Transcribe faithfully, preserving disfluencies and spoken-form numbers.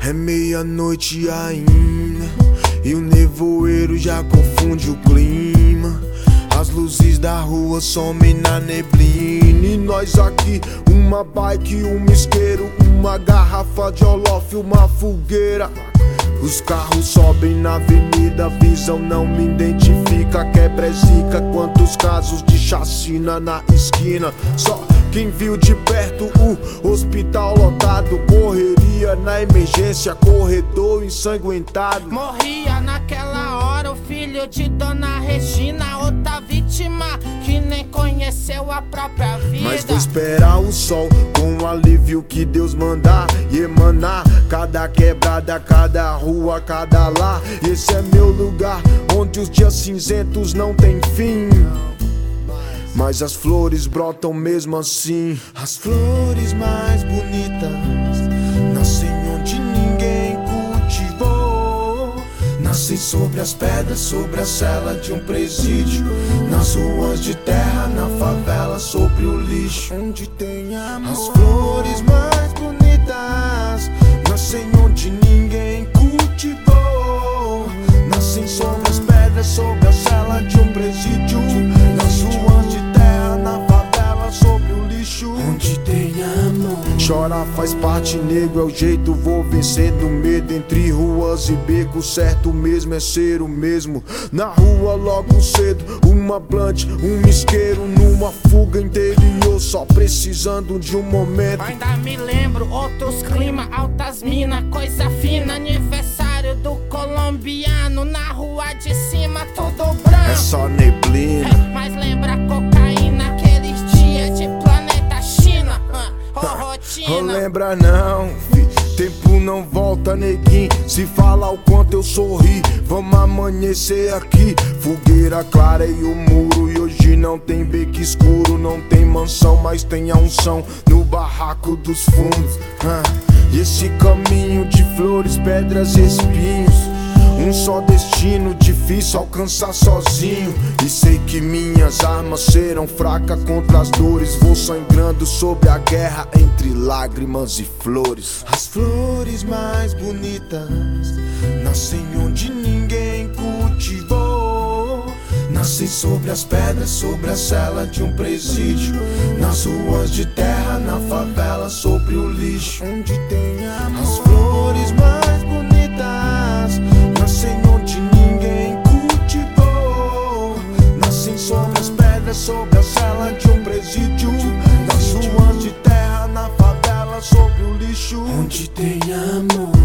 É meia-noite ainda e o nevoeiro já confunde o clima. As luzes da rua somem na neblina e nós aqui, uma bike, um isqueiro, uma garrafa de olof, uma fogueira. Os carros sobem na avenida, visão não me identifica. Quebra é zica, quantos casos de chacina na esquina. Só quem viu de perto o hospital lotado, correria na emergência, corredor ensanguentado. Morria naquela hora o filho de Dona Regina, outra vítima que nem conheceu a própria vida. Mas vou esperar o sol com o alívio que Deus mandar e emanar. Cada quebrada, cada rua, cada lar. Esse é meu lugar, onde os dias cinzentos não tem fim. Mas as flores brotam mesmo assim. As flores mais bonitas nascem onde ninguém cultivou. Nascem sobre as pedras, sobre a cela de um presídio, nas ruas de terra, na favela, sobre o lixo. Onde tem amor. As flores mais bonitas nascem onde ninguém cultivou. Nascem sobre as pedras, sobre a cela de um presídio, nas ruas de terra, na favela, sobre o lixo. Onde tem amor. Chorar faz parte, nego, é o jeito, vou vencendo medo. Entre ruas e becos, certo mesmo é ser o mesmo. Na rua logo cedo, uma blunt, um isqueiro, numa fuga interior, só precisando de um momento. Ainda me lembro, outros clima, altas mina, coisa fina. Aniversário do colombiano, na rua de cima tudo branco. É só neblina, é, mas lembra cocaína, aqueles dias de planeta China. uh, oh, rotina. Não lembra não, fi. Tempo não volta, neguinho. Se fala o quanto eu sorri, vamos amanhecer aqui. Fogueira clara e o muro, e hoje não tem beco escuro. Não tem mansão, mas tem a unção no barraco dos fundos. ah. E esse caminho de flores, pedras e espinhos, um só destino, difícil alcançar sozinho. E sei que minhas armas serão fracas contra as dores. Vou sangrando sobre a guerra entre lágrimas e flores. As flores mais bonitas nascem onde ninguém cultivou. Nascem sobre as pedras, sobre a cela de um presídio, nas ruas de terra, na favela, sobre o lixo. Onde tem amor. As flores mais bonitas nascem onde ninguém cultivou. Nascem sobre as pedras, sobre a cela de um presídio, nas ruas de terra, na favela, sobre o lixo. Onde tem amor.